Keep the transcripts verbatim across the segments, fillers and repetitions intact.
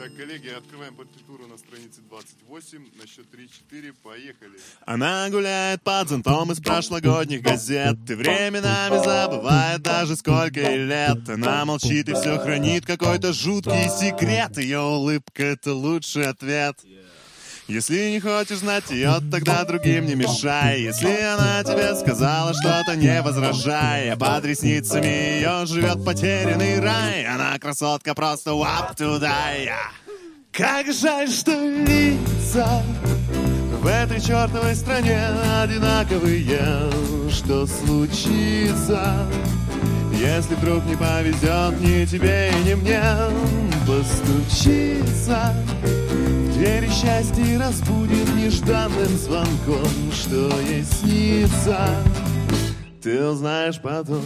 Так, коллеги, открываем партитуру на странице двадцать восемь. На счет три-четыре. Поехали. Она гуляет под зонтом из прошлогодних газет и временами забывает даже сколько ей лет. Она молчит и все хранит какой-то жуткий секрет. Ее улыбка — это лучший ответ. Если не хочешь знать ее, тогда другим не мешай. Если она тебе сказала что-то, не возражай. А под ресницами ее живет потерянный рай. Она красотка просто up to die. Как жаль, что лица в этой чертовой стране одинаковые. Что случится, если вдруг не повезет ни тебе и ни мне? Постучится в двери счастья и разбудит нежданным звонком. Что ей снится, ты узнаешь потом.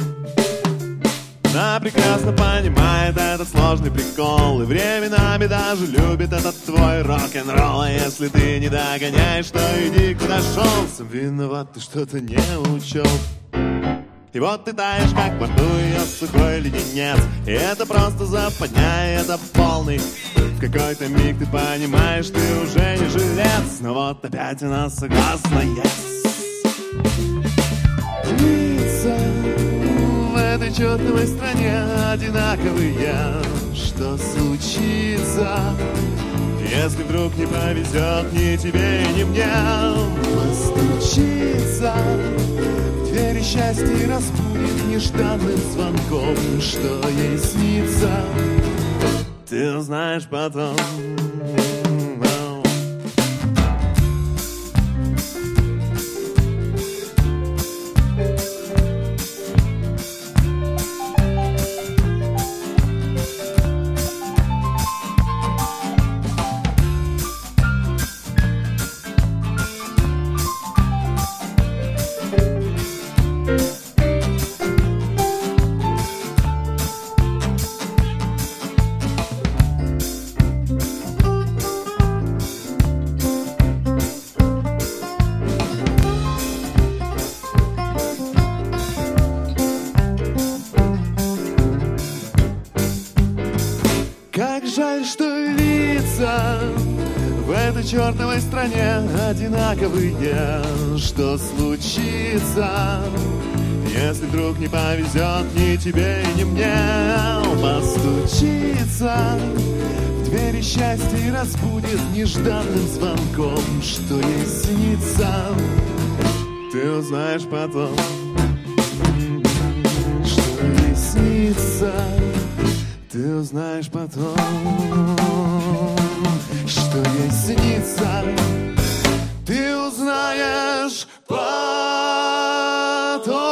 Она прекрасно понимает этот сложный прикол и временами даже любит этот твой рок-н-ролл. А если ты не догоняешь, то иди куда шел. Сам виноват, ты что-то не учел. И вот ты таешь, как во рту ее сухой леденец. И это просто западня, и это полный. В какой-то миг ты понимаешь, ты уже не жилец. Но вот опять она согласна, yes. Лица в этой чертовой стране одинаковые. Что случится, если вдруг не повезет ни тебе, ни мне? Постучится в двери счастья и разбудит нежданным звонком. Что ей снится, ты узнаешь потом. Как жаль, что лица в этой чертовой стране одинаковые. Что случится, если вдруг не повезет ни тебе, ни мне? Постучится в двери счастья и разбудит нежданным звонком. Что ей снится, ты узнаешь потом. Что ей снится, ты узнаешь потом. Что ей снится, ты узнаешь потом.